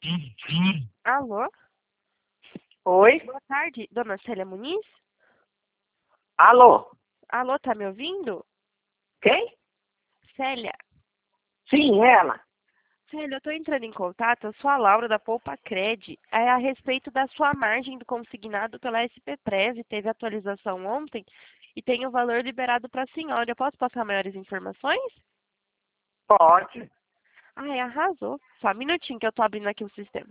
Alô? Oi? Boa tarde, dona Célia Muniz? Alô? Alô, tá me ouvindo? Quem? Célia? Sim, ela. Célia, eu tô entrando em contato, eu sou a Laura da Poupa Cred. É a respeito da sua margem do consignado pela SPPrev. Teve atualização ontem e tem o valor liberado para a senhora. Eu posso passar maiores informações? Pode. Ai, arrasou. Só um minutinho que eu tô abrindo aqui o sistema.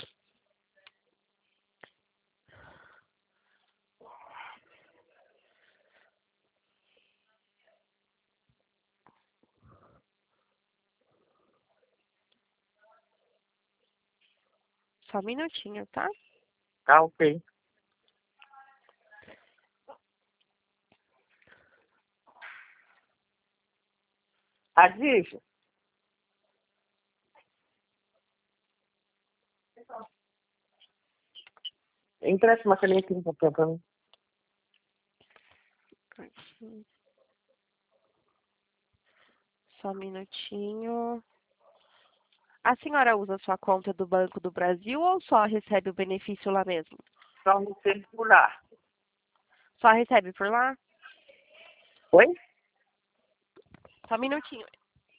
Só um minutinho, tá? Tá ok. Adígio. Empresta uma canetinha pra mim. Só um minutinho. A senhora usa sua conta do Banco do Brasil ou só recebe o benefício lá mesmo? Só no circular. Só recebe por lá? Oi? Só um minutinho.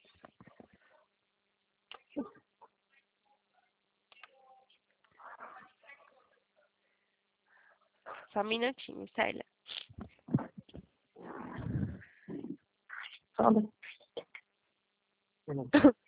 Só um minutinho, Célia. Só no...